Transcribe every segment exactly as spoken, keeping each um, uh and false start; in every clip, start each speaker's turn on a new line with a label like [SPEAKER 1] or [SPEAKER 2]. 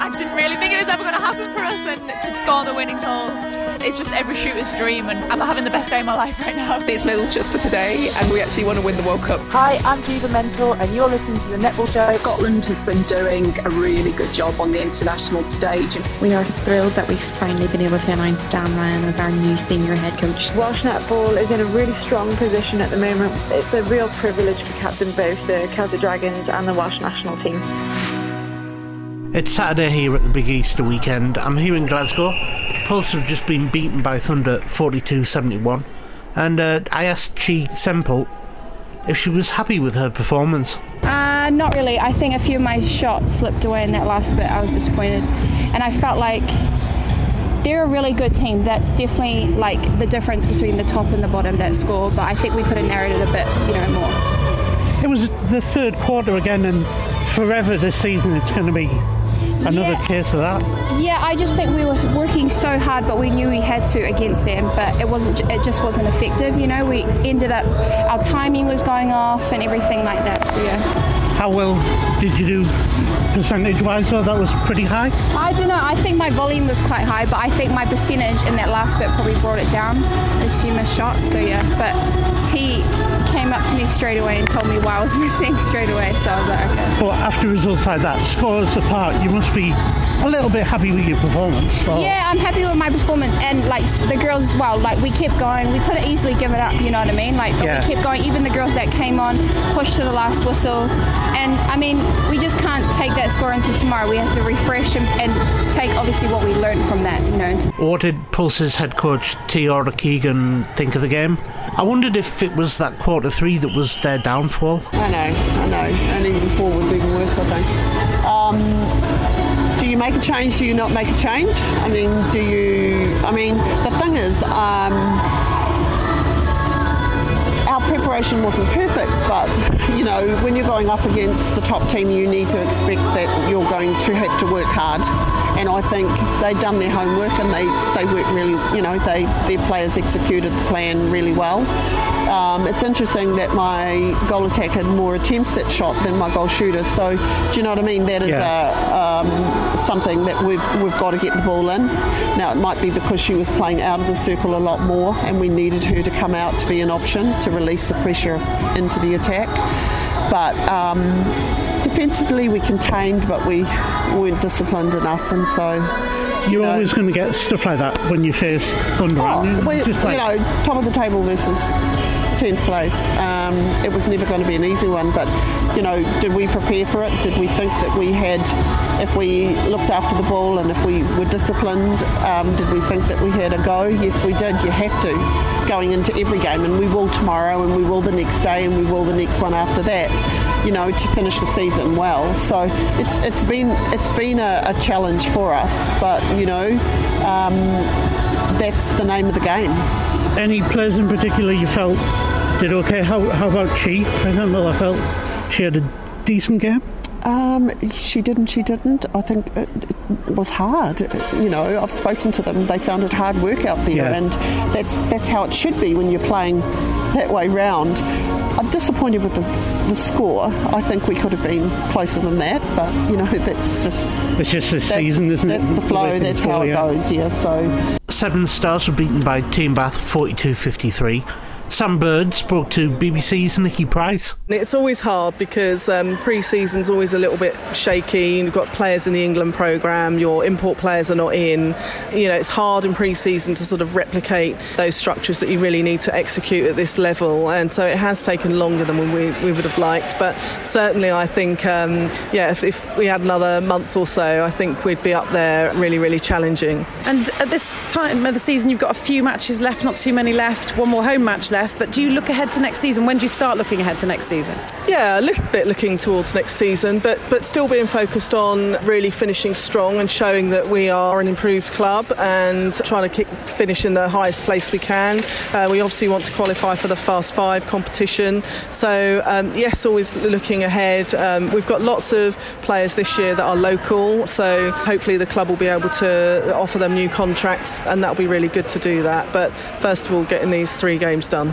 [SPEAKER 1] I didn't really think it was ever going to happen for us, and to go on the winning goal, it's just every shooter's dream, and I'm having the best day of my life right now.
[SPEAKER 2] It's medals just for today, and we actually want to win the World Cup.
[SPEAKER 3] Hi, I'm Judah Mental, and you're listening to The Netball Show.
[SPEAKER 4] Scotland has been doing a really good job on the international stage.
[SPEAKER 5] We are thrilled that we've finally been able to announce Dan Ryan as our new senior head coach.
[SPEAKER 6] Welsh netball is in a really strong position at the moment. It's a real privilege to captain both the Celtic Dragons and the Welsh national team.
[SPEAKER 7] It's Saturday here at the Big Easter weekend. I'm here in Glasgow. Pulse have just been beaten by Thunder forty-two seventy-one, and uh, I asked Chi Semple if she was happy with her performance.
[SPEAKER 8] Uh, not really. I think a few of my shots slipped away in that last bit. I was disappointed, and I felt like they're a really good team. That's definitely like the difference between the top and the bottom that score, but I think we could have narrowed it a bit, you know, more.
[SPEAKER 7] It was the third quarter again, and forever this season it's going to be another
[SPEAKER 8] yeah.
[SPEAKER 7] case of that.
[SPEAKER 8] Yeah, I just think we were working so hard, but we knew we had to against them, but it wasn't. It just wasn't effective. You know, we ended up, our timing was going off and everything like that. So yeah.
[SPEAKER 7] How well did you do percentage-wise? Though that was pretty high.
[SPEAKER 8] I don't know. I think my volume was quite high, but I think my percentage in that last bit probably brought it down. There's a few missed shots. So yeah, but T came up to me straight away and told me why I was missing straight away, so I was like, okay.
[SPEAKER 7] But after results like that, scores apart, you must be a little bit happy with your performance. Or...
[SPEAKER 8] Yeah, I'm happy with my performance, and like the girls as well. Like we kept going. We could have easily given up, you know what I mean? Like, but yeah. we kept going. Even the girls that came on pushed to the last whistle, and I mean, we just can't take that score into tomorrow. We have to refresh and, and take obviously what we learned from that, you know.
[SPEAKER 7] What did Pulse's head coach Tiora Keegan think of the game? I wondered if it was that quarter three that was their downfall.
[SPEAKER 9] I know, I know, and even four was even worse, I think. Um, do you make a change? Do you not make a change? I mean, do you? I mean, the thing is, um, our preparation wasn't perfect, but you know, when you're going up against the top team, you need to expect that you're going to have to work hard. And I think they'd done their homework, and they, they worked really, you know, they their players executed the plan really well. Um, it's interesting that my goal attack had more attempts at shot than my goal shooter. So, do you know what I mean? That is yeah. a, um, something that we've we've got to get the ball in. Now, it might be because she was playing out of the circle a lot more, and we needed her to come out to be an option to release the pressure into the attack. But um, defensively, we contained, but we weren't disciplined enough, and so.
[SPEAKER 7] You're
[SPEAKER 9] you know,
[SPEAKER 7] always going to get stuff like that when you face Thunder,
[SPEAKER 9] oh,
[SPEAKER 7] aren't you?
[SPEAKER 9] We,
[SPEAKER 7] Just like...
[SPEAKER 9] you know, top of the table versus tenth place. Um, it was never going to be an easy one, but, you know, did we prepare for it? Did we think that we had, if we looked after the ball and if we were disciplined, um, did we think that we had a go? Yes, we did. You have to, going into every game, and we will tomorrow, and we will the next day, and we will the next one after that, you know, to finish the season well. So it's it's been it's been a, a challenge for us, but, you know, um, that's the name of the game.
[SPEAKER 7] Any players in particular you felt did okay? How, how about Chi? I don't know, I felt she had a decent game.
[SPEAKER 9] Um, she didn't, she didn't. I think it, it was hard. You know, I've spoken to them. They found it hard work out there, yeah. and that's that's how it should be when you're playing that way round. I'm disappointed with the, the score. I think we could have been closer than that, but, you know, that's just...
[SPEAKER 7] It's just this season, isn't
[SPEAKER 9] it? That's the flow, that's how it goes, yeah, so...
[SPEAKER 7] Seven Stars were beaten by Team Bath forty-two fifty-three. Sam Bird spoke to B B C's Nikki Price.
[SPEAKER 10] It's always hard because um, pre-season's always a little bit shaky. You've got players in the England programme, your import players are not in. You know, it's hard in pre-season to sort of replicate those structures that you really need to execute at this level, and so it has taken longer than we, we would have liked. But certainly I think, um, yeah, if, if we had another month or so, I think we'd be up there really, really challenging.
[SPEAKER 11] And at this time of the season, you've got a few matches left, not too many left, one more home match left. But do you look ahead to next season? When do you start looking ahead to next season?
[SPEAKER 10] Yeah, a little bit looking towards next season, but but still being focused on really finishing strong and showing that we are an improved club and trying to kick, finish in the highest place we can. Uh, we obviously want to qualify for the Fast Five competition. So, um, yes, always looking ahead. Um, we've got lots of players this year that are local, so hopefully the club will be able to offer them new contracts, and that'll be really good to do that. But first of all, getting these three games done.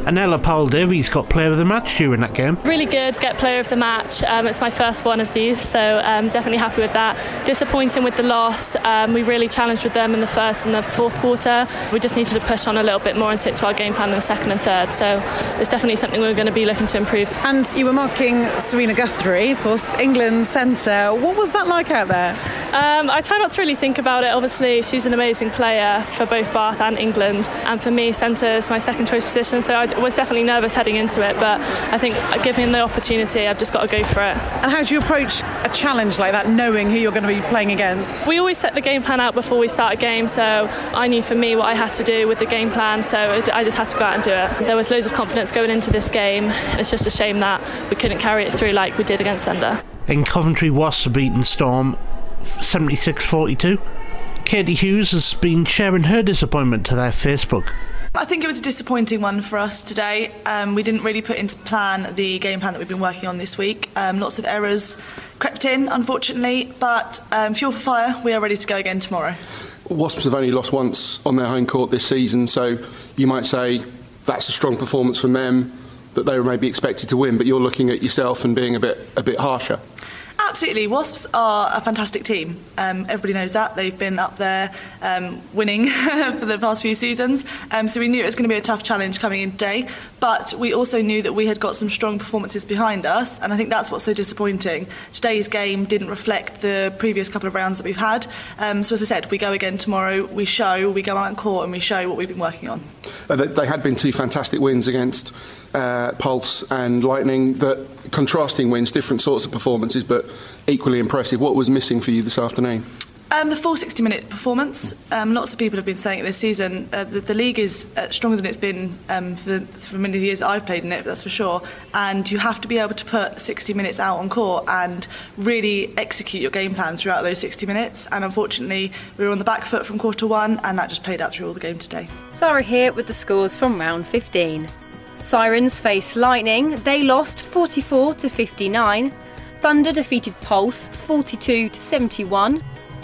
[SPEAKER 7] And Ella Powell-Davies got player of the match during that game.
[SPEAKER 12] Really good, get player of the match. Um, it's my first one of these, so um, definitely happy with that. Disappointing with the loss. Um, we really challenged with them in the first and the fourth quarter. We just needed to push on a little bit more and stick to our game plan in the second and third. So it's definitely something we're going to be looking to improve.
[SPEAKER 11] And you were marking Serena Guthrie, of course, England centre. What was that like out there?
[SPEAKER 12] Um, I try not to really think about it. Obviously, she's an amazing player for both Bath and England. And for me, centre is my second choice position, so I was definitely nervous heading into it, but I think given the opportunity, I've just got to go for it.
[SPEAKER 11] And how do you approach a challenge like that, knowing who you're going to be playing against?
[SPEAKER 12] We always set the game plan out before we start a game, so I knew for me what I had to do with the game plan, so I just had to go out and do it. There was loads of confidence going into this game. It's just a shame that we couldn't carry it through like we did against Thunder.
[SPEAKER 7] In Coventry, Wasps have beaten Storm seventy-six forty-two. Katie Hughes has been sharing her disappointment to their Facebook.
[SPEAKER 13] I think it was a disappointing one for us today. Um, we didn't really put into plan the game plan that we've been working on this week. Um, lots of errors crept in, unfortunately, but um, fuel for fire, we are ready to go again tomorrow.
[SPEAKER 14] Wasps have only lost once on their home court this season, so you might say that's a strong performance from them, that they were maybe expected to win, but you're looking at yourself and being a bit a bit harsher.
[SPEAKER 13] Absolutely. Wasps are a fantastic team. Um, everybody knows that. They've been up there um, winning for the past few seasons. Um, so we knew it was going to be a tough challenge coming in today. But we also knew that we had got some strong performances behind us. And I think that's what's so disappointing. Today's game didn't reflect the previous couple of rounds that we've had. Um, so as I said, we go again tomorrow. We show, we go out in court and we show what we've been working on.
[SPEAKER 14] Uh, they had been two fantastic wins against uh, Pulse and Lightning. That contrasting wins, different sorts of performances, but equally impressive. What was missing for you this afternoon?
[SPEAKER 13] Um, the full sixty minute performance. Um, lots of people have been saying it this season. Uh, the, the league is uh, stronger than it's been um, for, the, for many years I've played in it, that's for sure. And you have to be able to put sixty minutes out on court and really execute your game plan throughout those sixty minutes. And unfortunately, we were on the back foot from quarter one, and that just played out through all the game today.
[SPEAKER 15] Sarah here with the scores from round fifteen. Sirens face Lightning. They lost forty-four to fifty-nine. Thunder defeated Pulse forty-two to seventy-one.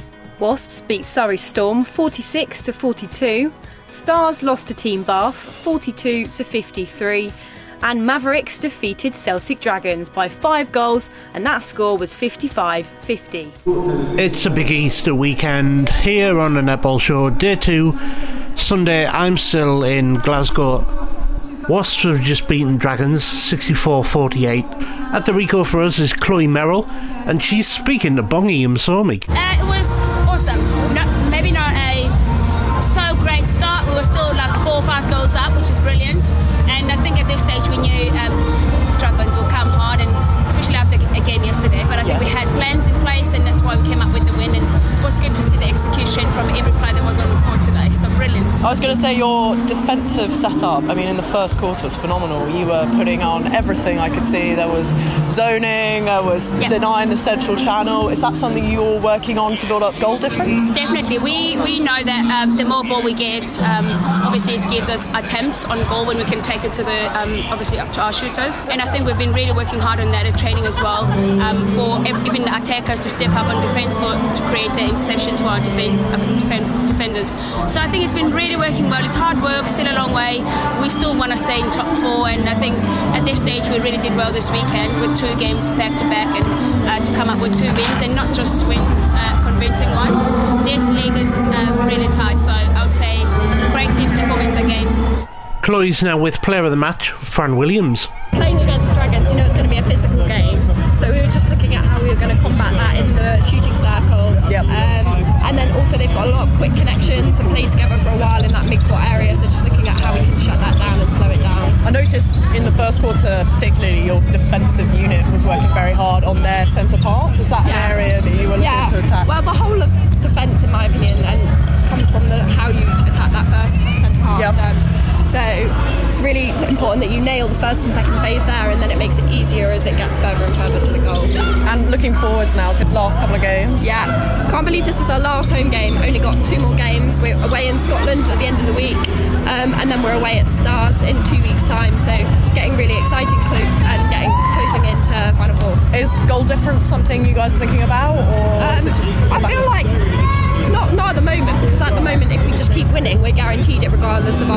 [SPEAKER 15] Wasps beat Surrey Storm forty-six to forty-two. Stars lost to Team Bath forty-two to fifty-three. And Mavericks defeated Celtic Dragons by five goals, and that score was fifty-five fifty.
[SPEAKER 7] It's a big Easter weekend here on the Netball Show, day two. Sunday, I'm still in Glasgow. Wasps have just beaten Dragons sixty-four forty-eight. At the Rico for us is Chloe Merrill, and she's speaking to Bongi Msomi.
[SPEAKER 16] Uh, it was awesome. No, maybe not a so great start. We were still like four or five goals up, which is brilliant. And I think at this stage we knew um, Dragons will come hard, and especially after a game yesterday. But I think yes. we had plans in place, and that's why we came up with the win. And it was good to see the execution from every player that was on the court today. So brilliant.
[SPEAKER 17] I was going to say your defensive setup, I mean, in the first quarter was phenomenal. You were putting on everything I could see. There was zoning, there was yeah. denying the central channel. Is that something you're working on to build up goal difference?
[SPEAKER 16] Definitely. We we know that um, the more ball we get, um, obviously it gives us attempts on goal when we can take it to the, um, obviously up to our shooters. And I think we've been really working hard on that at training as well, um, for even the attackers to step up on defence or to create the interceptions for our defend, uh, defend, defenders. So I think it's been really working well. It's hard work, still a long way. We still want to stay in top four, and I think at this stage we really did well this weekend with two games back to back, and uh, to come up with two wins and not just wins, uh, convincing ones. This league is uh, really tight, so I would say great team performance again.
[SPEAKER 7] Chloe's now with player of the match, Fran Williams.
[SPEAKER 18] Playing against Dragons, you know it's going to be a physical game, so we were just looking at how we were going to combat that in the shooting circle. Yep. Um, and then also they've got a lot of quick connections and played together for a while in that mid-court area, so just looking at how we can shut that down and slow it down.
[SPEAKER 17] I noticed in the first quarter particularly your defensive unit was working very hard on their centre pass. Is that yeah. an area that you were looking
[SPEAKER 18] yeah.
[SPEAKER 17] to attack?
[SPEAKER 18] Well, the whole of defence, in my opinion, and comes from the how you attack that first centre pass. Yep. Um, So it's really important that you nail the first and second phase there, and then it makes it easier as it gets further and further to the goal.
[SPEAKER 17] And looking forwards now to the last couple of games.
[SPEAKER 18] Yeah, can't believe this was our last home game. Only got two more games. We're away in Scotland at the end of the week, um, and then we're away at Stars in two weeks' time. So getting really exciting and getting closing into Final Four.
[SPEAKER 17] Is goal difference something you guys are thinking about, or
[SPEAKER 18] um,
[SPEAKER 17] is it just?
[SPEAKER 18] I feel like. Not, not at the moment, because at the moment if we just keep winning we're guaranteed it regardless of our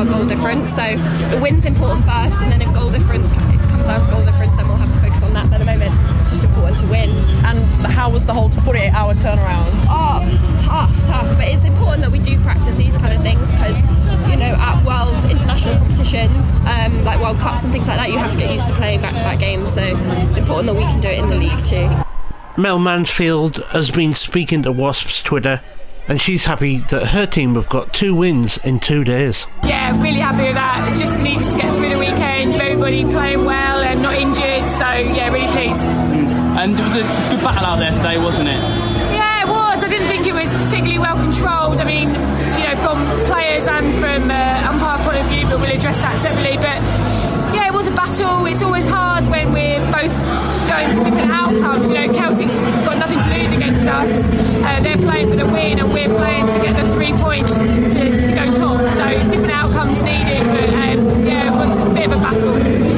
[SPEAKER 18] our goal difference. So the win's important first, and then if goal difference it comes down to goal difference, then we'll have to focus on that. But at the moment, it's just important to win.
[SPEAKER 17] And how was the whole forty-eight hour turnaround?
[SPEAKER 18] Oh, tough, tough. But it's important that we do practice these kind of things because, you know, at world international competitions, um, like World Cups and things like that, you have to get used to playing back-to-back games. So it's important that we can do it in the league too.
[SPEAKER 7] Mel Mansfield has been speaking to Wasps Twitter, and she's happy that her team have got two wins in two days.
[SPEAKER 19] Yeah, really happy with that. Just needed to get through the weekend, everybody playing well and not injured, so yeah, really pleased.
[SPEAKER 20] And it was a good battle out there today, wasn't it?
[SPEAKER 19] Yeah, it was. I didn't think it was particularly well controlled. I mean, you know, from players and from uh, umpire point of view, but we'll address that separately. But yeah, it was a battle. It's always hard when we're both going for different outcomes. You know, Celtic's got nothing to lose against us. Uh, they're playing for the win, and we're playing to get the three points to, to, to go top. So different outcomes needed, but um, yeah, it was a bit of a battle.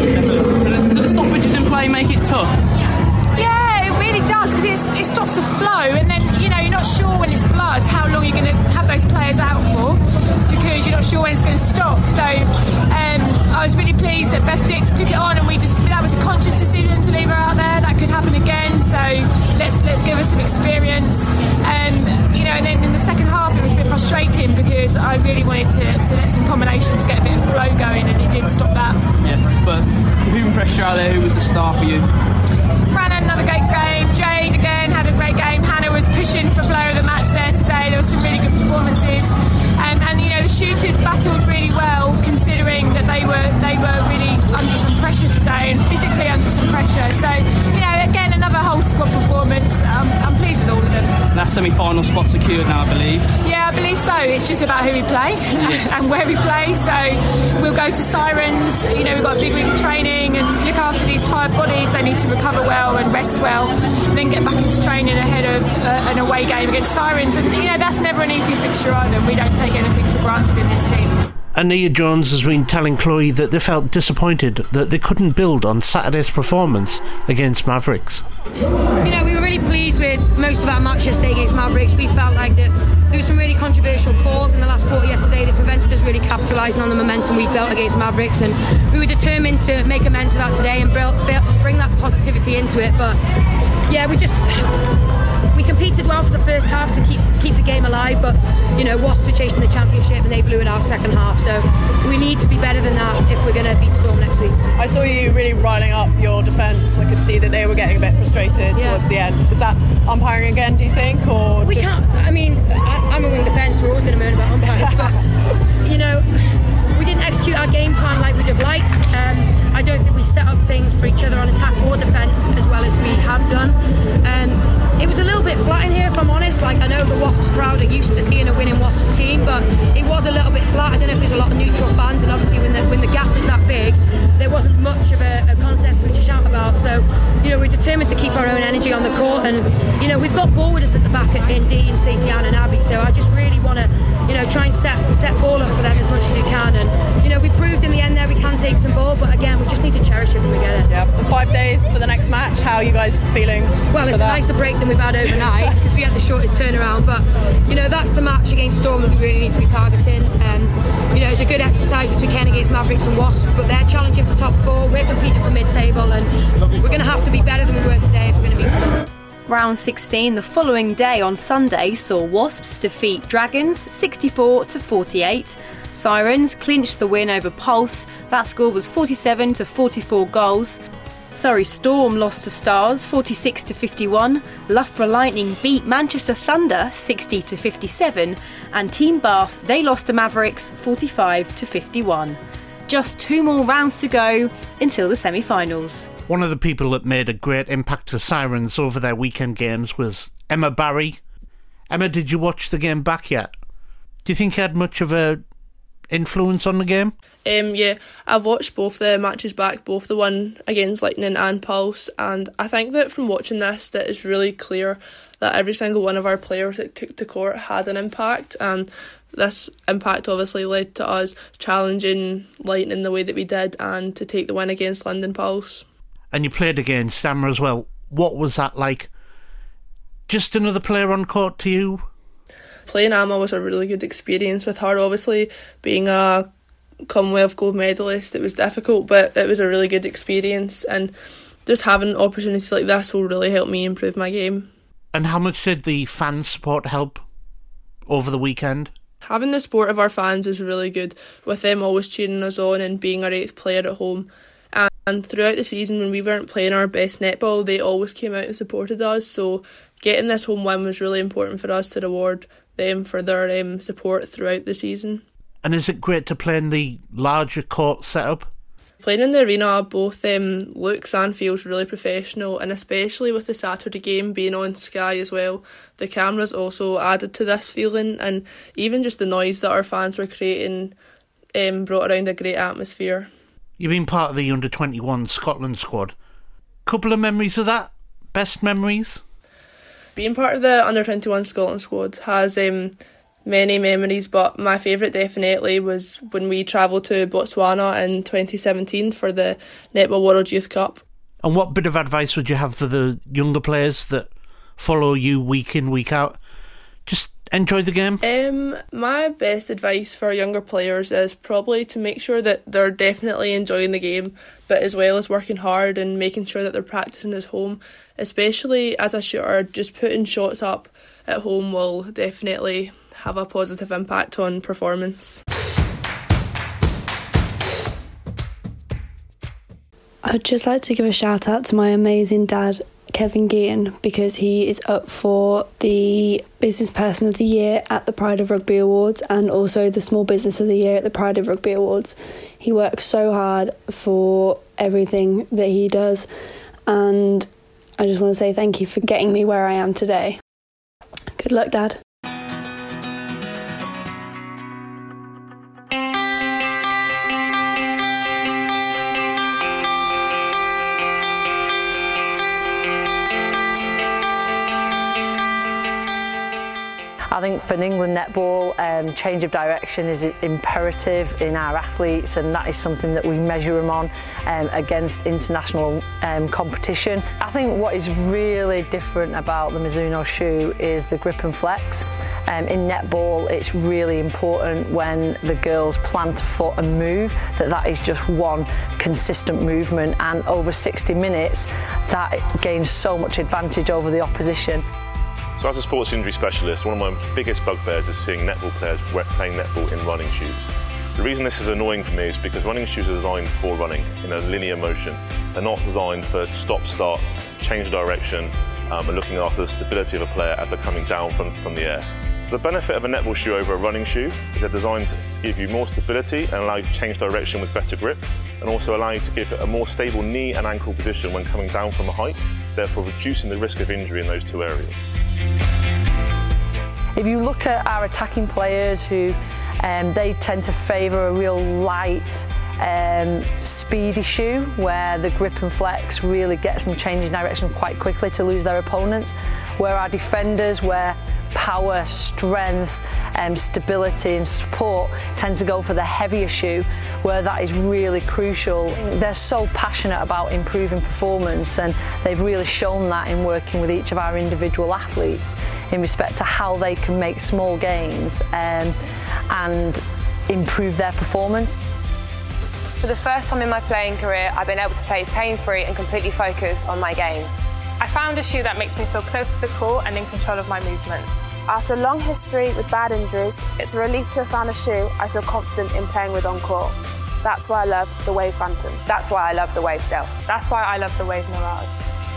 [SPEAKER 20] Do the stoppages in play make it tough?
[SPEAKER 19] Yeah, it really does, because it stops the flow, and then, you know, you're not sure when it's blood how long you're going to have those players out for, because you're not sure when it's going to stop. So um, I was really pleased that Beth Dix took it on, and we just that was a conscious decision to leave her out there. That could happen again, so let's let's give her some experience. Um, you know, and then in the second half it was a bit frustrating because I really wanted to, to let some combinations get a bit of flow going, and it did stop that.
[SPEAKER 20] Yeah, but who impressed you out there? Who was the star for you?
[SPEAKER 19] Fran had another great game. Jade again had a great game. Hannah was pushing for player of the match there today. There were some really good performances, um, and you know the shooters battled really well, considering that they were they were really under some pressure today and physically under some pressure. So you know, again, another whole squad performance. Um, I'm pleased with all of them.
[SPEAKER 20] And that semi-final spot secured now, I believe.
[SPEAKER 19] Yeah, I believe so. It's just about who we play and where we play. So we'll go to Sirens. You know, we've got a big week of training and look after these tired bodies. They need to recover well and rest well, and then get back into training ahead of uh, an away game against Sirens. And you know, that's never an easy fixture either. We don't take anything for granted in this team.
[SPEAKER 7] And Nia Jones has been telling Chloe that they felt disappointed that they couldn't build on Saturday's performance against Mavericks.
[SPEAKER 21] You know, we were really pleased with most of our match yesterday against Mavericks. We felt like that there were some really controversial calls in the last quarter yesterday that prevented us really capitalising on the momentum we built against Mavericks, and we were determined to make amends for that today and bring that positivity into it. But yeah, we just we competed well for the first half to keep keep the game alive, but you know, Wasps are chasing the championship and they blew it out second half, so we need to be better than that if we're going to beat Storm next week.
[SPEAKER 17] I saw you really riling up your defence. I could see that they were getting a bit frustrated yeah. towards the end. Is that umpiring again, do you think, or
[SPEAKER 21] we
[SPEAKER 17] just...
[SPEAKER 21] can't? I mean, I, I'm a wing defence. We're always going to moan about umpires, but you know, we didn't execute our game plan like we'd have liked. Um, I don't think we set up things for each other on attack or defence as well as we have done. Um, it was a little bit flat in here, if I'm honest. Like, I know the Wasps crowd are used to seeing a winning Wasps team, but it was a little bit flat. I don't know if there's a lot of neutral fans, and obviously when the, when the gap is that big, there wasn't much of a, a contest for them to shout about. So, you know, we're determined to keep our own energy on the court, and you know, we've got ball winners at the back in Dee and Stacey Ann and Abby. So I just really want to, you know, try and set set ball up for them as much as we can. And you know, we proved in the end there we can take some ball, but again, we just need to cherish it when we get it.
[SPEAKER 17] Yeah. Five days for the next match. How are you guys feeling?
[SPEAKER 21] Well, it's
[SPEAKER 17] a
[SPEAKER 21] nicer break than we've had overnight because we had the shortest turnaround. But you know, that's the match against Storm that we really need to be targeting. Um, you know, it's a good exercise this weekend against Mavericks and Wasps, but they're challenging for top four. We're competing for mid-table, and we're going to have to be better than we were today if we're going to beat Storm.
[SPEAKER 15] Round sixteen the following day on Sunday saw Wasps defeat Dragons sixty-four to forty-eight. Sirens clinched the win over Pulse. That score was forty-seven to forty-four goals. Surrey Storm lost to Stars forty-six to fifty-one. Loughborough Lightning beat Manchester Thunder sixty to fifty-seven, and Team Bath, they lost to Mavericks forty-five to fifty-one. Just two more rounds to go until the semi-finals.
[SPEAKER 7] One of the people that made a great impact to Sirens over their weekend games was Emma Barry. Emma, did you watch the game back yet? Do you think you had much of a influence on the game?
[SPEAKER 22] Um, yeah, I've watched both the matches back, both the one against Lightning and Pulse, and I think that from watching this that it's really clear that every single one of our players that took to court had an impact, and this impact obviously led to us challenging Lightning the way that we did and to take the win against London Pulse.
[SPEAKER 7] And you played against Emma as well. What was that like? Just another player on court to you?
[SPEAKER 22] Playing Emma was a really good experience with her, obviously being a Commonwealth gold medalist. It was difficult, but it was a really good experience, and just having opportunities like this will really help me improve my game.
[SPEAKER 7] And how much did the fan support help over the weekend?
[SPEAKER 22] Having the support of our fans is really good, with them always cheering us on and being our eighth player at home. And, and throughout the season, when we weren't playing our best netball, they always came out and supported us. So getting this home win was really important for us to reward them for their um, support throughout the season.
[SPEAKER 7] And is it great to play in the larger court setup?
[SPEAKER 22] Playing in the arena both um, looks and feels really professional, and especially with the Saturday game being on Sky as well, the cameras also added to this feeling, and even just the noise that our fans were creating um, brought around a great atmosphere.
[SPEAKER 7] You've been part of the under twenty-one Scotland squad. Couple of memories of that? Best memories?
[SPEAKER 22] Being part of the under twenty-one Scotland squad has um, many memories, but my favourite definitely was when we travelled to Botswana in twenty seventeen for the Netball World Youth Cup.
[SPEAKER 7] And what bit of advice would you have for the younger players that follow you week in, week out? Just enjoy the game?
[SPEAKER 22] Um, my best advice for younger players is probably to make sure that they're definitely enjoying the game, but as well as working hard and making sure that they're practising at home. Especially as a shooter, just putting shots up at home will definitely have a positive impact on performance.
[SPEAKER 1] I'd just like to give a shout out to my amazing dad, Kevin Geaton, because he is up for the Business Person of the Year at the Pride of Rugby Awards and also the Small Business of the Year at the Pride of Rugby Awards. He works so hard for everything that he does, and I just want to say thank you for getting me where I am today. Good luck, Dad.
[SPEAKER 2] I think for England netball, um, change of direction is imperative in our athletes, and that is something that we measure them on um, against international um, competition. I think what is really different about the Mizuno shoe is the grip and flex. Um, in netball, it's really important when the girls plant a foot and move that that is just one consistent movement, and over sixty minutes that gains so much advantage over the opposition.
[SPEAKER 23] So as a sports injury specialist, one of my biggest bugbears is seeing netball players playing netball in running shoes. The reason this is annoying for me is because running shoes are designed for running in a linear motion. They're not designed for stop, start, change of direction, um, and looking after the stability of a player as they're coming down from, from the air. So the benefit of a netball shoe over a running shoe is they're designed to give you more stability and allow you to change direction with better grip, and also allow you to give it a more stable knee and ankle position when coming down from a height, therefore reducing the risk of injury in those two areas.
[SPEAKER 2] If you look at our attacking players who um, they tend to favour a real light, um, speedy shoe where the grip and flex really gets them changing direction quite quickly to lose their opponents, where our defenders, where power, strength, um, stability and support tend to go for the heavier shoe, where that is really crucial. They're so passionate about improving performance, and they've really shown that in working with each of our individual athletes in respect to how they can make small gains um, and improve their performance.
[SPEAKER 24] For the first time in my playing career, I've been able to play pain-free and completely focus on my game.
[SPEAKER 25] I found a shoe that makes me feel close to the court and in control of my movements.
[SPEAKER 26] After a long history with bad injuries, it's a relief to have found a shoe I feel confident in playing with on court. That's why I love the Wave Phantom.
[SPEAKER 24] That's why I love the Wave Stealth.
[SPEAKER 25] That's why I love the Wave Mirage.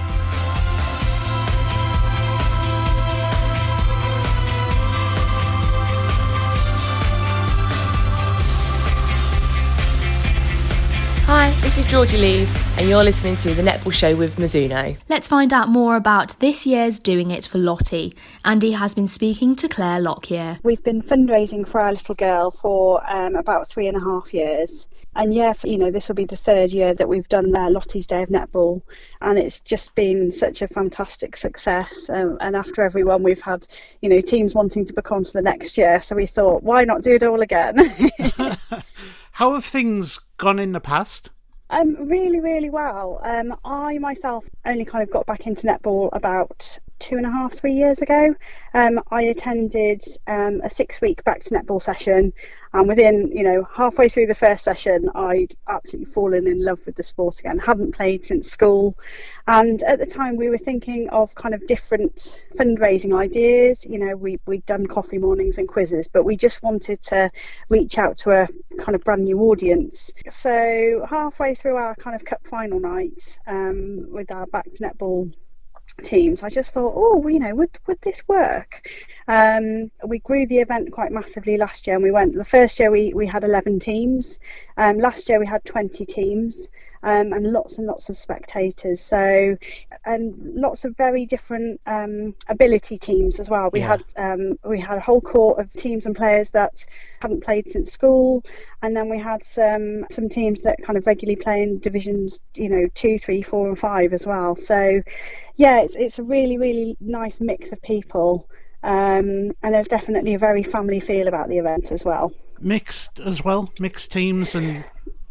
[SPEAKER 27] Hi, this is Georgie Lees, and you're listening to The Netball Show with Mizuno.
[SPEAKER 28] Let's find out more about this year's Doing It for Lottie. Andy has been speaking to Claire Lockyer.
[SPEAKER 29] We've been fundraising for our little girl for um, about three and a half years. And yeah, you know, this will be the third year that we've done uh, Lottie's Day of Netball, and it's just been such a fantastic success. Um, and after everyone, we've had, you know, teams wanting to book on to the next year, so we thought, why not do it all again?
[SPEAKER 7] How have things gone in the past?
[SPEAKER 29] Um, really, really well. Um, I myself only kind of got back into netball about two and a half, three years ago. Um, I attended um, a six-week back to netball session, and within, you know, halfway through the first session, I'd absolutely fallen in love with the sport again. Hadn't played since school, and at the time we were thinking of kind of different fundraising ideas. You know, we we'd done coffee mornings and quizzes, but we just wanted to reach out to a kind of brand new audience. So halfway through our kind of cup final night um, with our back to netball teams, I just thought, oh, you know, would would this work? Um, we grew the event quite massively last year, and we went. The first year we we had eleven teams. Um, last year we had twenty teams. Um, and lots and lots of spectators, so and lots of very different um, ability teams as well. We yeah. had um, we had a whole court of teams and players that hadn't played since school, and then we had some some teams that kind of regularly play in divisions, you know, two, three, four, and five as well. So yeah, it's it's a really really nice mix of people, um, and there's definitely a very family feel about the event as well.
[SPEAKER 7] Mixed as well, mixed teams and.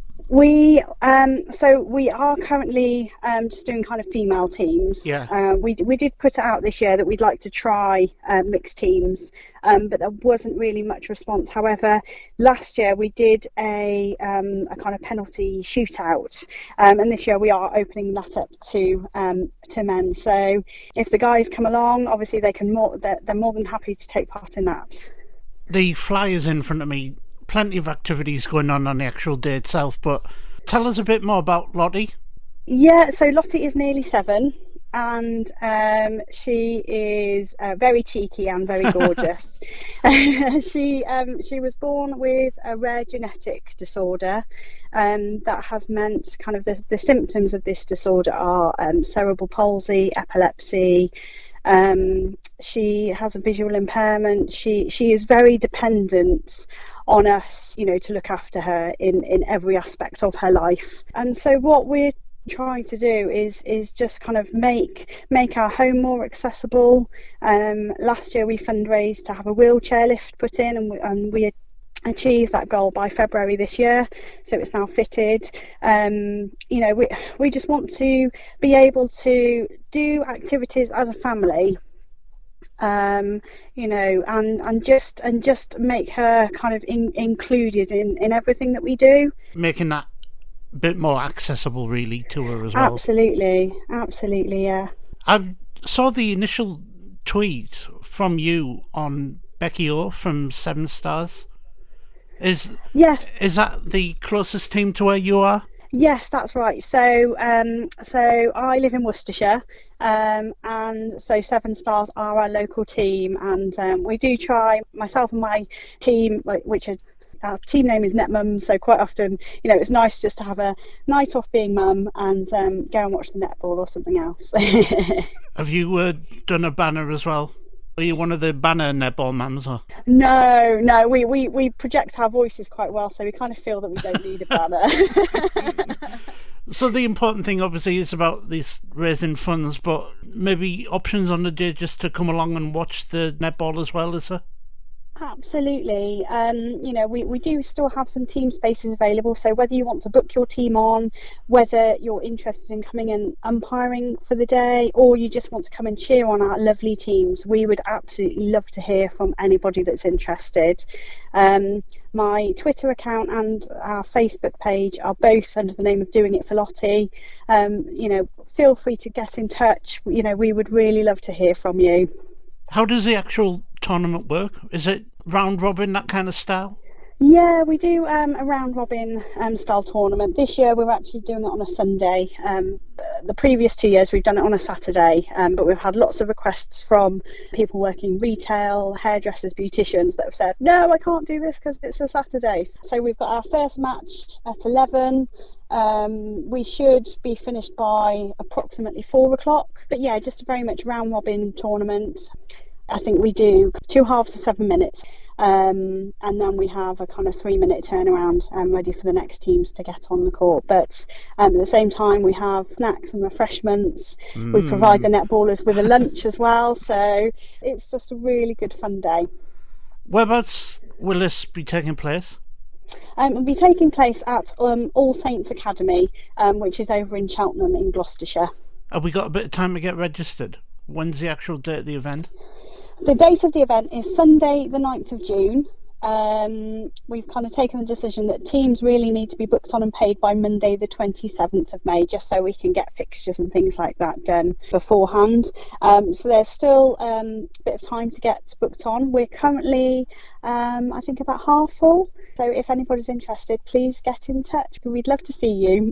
[SPEAKER 29] We um, so we are currently um, just doing kind of female teams.
[SPEAKER 7] Yeah.
[SPEAKER 29] Uh, we we did put it out this year that we'd like to try uh, mixed teams, um, but there wasn't really much response. However, last year we did a um, a kind of penalty shootout, um, and this year we are opening that up to um, to men. So if the guys come along, obviously they can more they're, they're more than happy to take part in that.
[SPEAKER 7] The flyers in front of me. Plenty of activities going on on the actual day itself, but tell us a bit more about Lottie.
[SPEAKER 29] Yeah, so Lottie is nearly seven, and um, she is uh, very cheeky and very gorgeous. she um, she was born with a rare genetic disorder um, that has meant kind of the, the symptoms of this disorder are um, cerebral palsy, epilepsy. Um, she has a visual impairment. She she is very dependent on us, you know, to look after her in, in every aspect of her life. And so what we're trying to do is is just kind of make make our home more accessible. Um, last year we fundraised to have a wheelchair lift put in, and we, and we achieved that goal by February this year, so it's now fitted. Um, you know, we we just want to be able to do activities as a family. Um, you know, and, and just and just make her kind of in, included in, in everything that we do.
[SPEAKER 7] Making that a bit more accessible, really, to her as well.
[SPEAKER 29] Absolutely, absolutely, yeah.
[SPEAKER 7] I saw the initial tweet from you on Becky O from Seven Stars. Is
[SPEAKER 29] yes,
[SPEAKER 7] is that the closest team to where you are?
[SPEAKER 29] Yes, that's right. So, um, so I live in Worcestershire, um, and so Seven Stars are our local team, and um, we do try. Myself and my team, which is our team name is Net Mums, so quite often, you know, it's nice just to have a night off being mum and um, go and watch the netball or something else.
[SPEAKER 7] Have you uh, done a banner as well? Are you one of the banner netball mums? Or?
[SPEAKER 29] No, no, we, we, we project our voices quite well, so we kind of feel that we don't need a banner.
[SPEAKER 7] So the important thing, obviously, is about this raising funds, but maybe options on the day just to come along and watch the netball as well, is there?
[SPEAKER 29] Absolutely. Um, you know, we, we do still have some team spaces available, so whether you want to book your team on, whether you're interested in coming and umpiring for the day, or you just want to come and cheer on our lovely teams, we would absolutely love to hear from anybody that's interested. Um, my Twitter account and our Facebook page are both under the name of Doing It for Lottie. Um, you know, feel free to get in touch. You know, we would really love to hear from you.
[SPEAKER 7] How does the actual tournament work? Is it round robin, that kind of style?
[SPEAKER 29] Yeah, we do um, a round robin um, style tournament. This year we're actually doing it on a Sunday. Um, the previous two years we've done it on a Saturday, um, but we've had lots of requests from people working retail, hairdressers, beauticians that have said, no, I can't do this because it's a Saturday. So we've got our first match at eleven. Um, we should be finished by approximately four o'clock. But yeah, just a very much round robin tournament. I think we do two halves of seven minutes, um, and then we have a kind of three minute turnaround um, ready for the next teams to get on the court. But um, at the same time, we have snacks and refreshments. Mm. We provide the netballers with a lunch as well. So it's just a really good fun day.
[SPEAKER 7] Whereabouts will this be taking place?
[SPEAKER 29] Um, it'll be taking place at um, All Saints Academy, um, which is over in Cheltenham in Gloucestershire.
[SPEAKER 7] Have we got a bit of time to get registered? when's the actual date of the event?
[SPEAKER 29] The date of the event is Sunday the ninth of June. Um, we've kind of taken the decision that teams really need to be booked on and paid by Monday the twenty-seventh of May, just so we can get fixtures and things like that done beforehand. Um, so there's still um, a bit of time to get booked on. We're currently, um, I think, about half full. So if anybody's interested, please get in touch. We'd love to see you.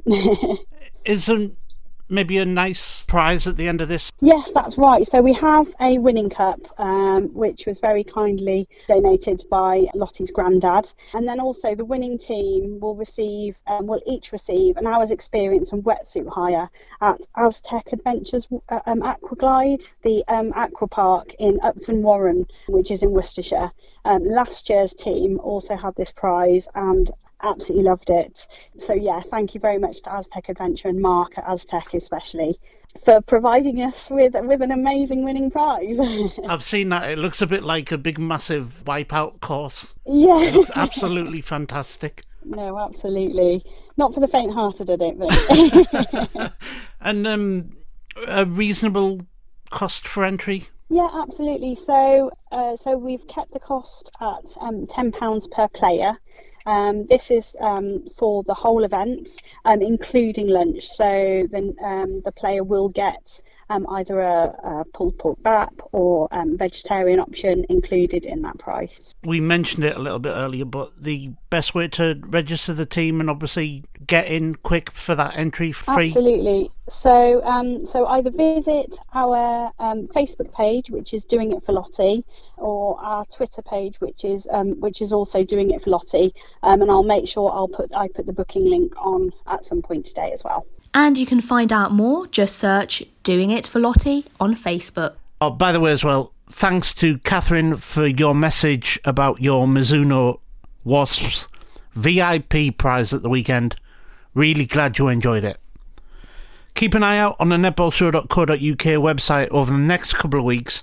[SPEAKER 7] Isn't maybe a nice prize at the end of this?
[SPEAKER 29] Yes, that's right. So we have a winning cup, um, which was very kindly donated by Lottie's granddad. And then also the winning team will receive, um, will each receive an hour's experience and wetsuit hire at Aztec Adventures um, Aquaglide, the um, aqua park in Upton Warren, which is in Worcestershire. Um, last year's team also had this prize and absolutely loved it. So yeah, thank you very much to Aztec Adventure and Mark at Aztec especially for providing us with with an amazing winning prize.
[SPEAKER 7] I've seen that. It looks a bit like a big massive wipeout course.
[SPEAKER 29] Yeah.
[SPEAKER 7] It looks absolutely fantastic.
[SPEAKER 29] No, absolutely. Not for the faint-hearted, I don't think.
[SPEAKER 7] And um, a reasonable cost for entry?
[SPEAKER 29] Yeah, absolutely. So uh, so we've kept the cost at um, ten pounds per player. Um, this is um, for the whole event, um, including lunch. So then um, the player will get um, either a, a pulled pork bap or um, vegetarian option included in that price.
[SPEAKER 7] We mentioned it a little bit earlier, but the best way to register the team and obviously get in quick for that entry free?
[SPEAKER 29] Absolutely. So um, so either visit our um, Facebook page, which is Doing It for Lottie, or our Twitter page, which is um, which is also Doing It for Lottie, um, and I'll make sure I'll put I put the booking link on at some point today as well.
[SPEAKER 28] And you can find out more, just search Doing It for Lottie on Facebook.
[SPEAKER 7] Oh, by the way as well, thanks to Catherine for your message about your Mizuno Wasps V I P prize at the weekend. Really glad you enjoyed it. Keep an eye out on the netball show dot co dot uk website over the next couple of weeks.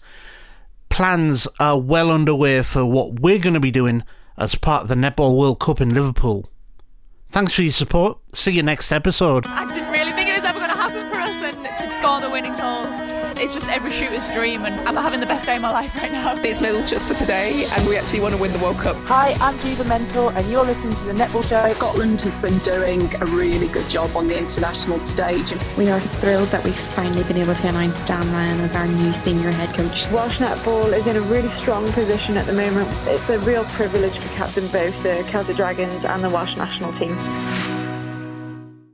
[SPEAKER 7] Plans are well underway for what we're going to be doing as part of the Netball World Cup in Liverpool. Thanks for your support. See you next episode.
[SPEAKER 3] I didn't really think it was ever going to happen for us, and to go on the winning goal, it's just every shooter's dream, and I'm having the best day of my life right now.
[SPEAKER 17] These medals just for today, and we actually want to win the World Cup.
[SPEAKER 4] Hi, I'm Judah Mentor, and you're listening to The Netball Show.
[SPEAKER 5] Scotland has been doing a really good job on the international stage.
[SPEAKER 6] We are thrilled that we've finally been able to announce Dan Lyon as our new senior head coach.
[SPEAKER 8] Welsh Netball is in a really strong position at the moment. It's a real privilege to captain both the Celtic Dragons and the Welsh national team.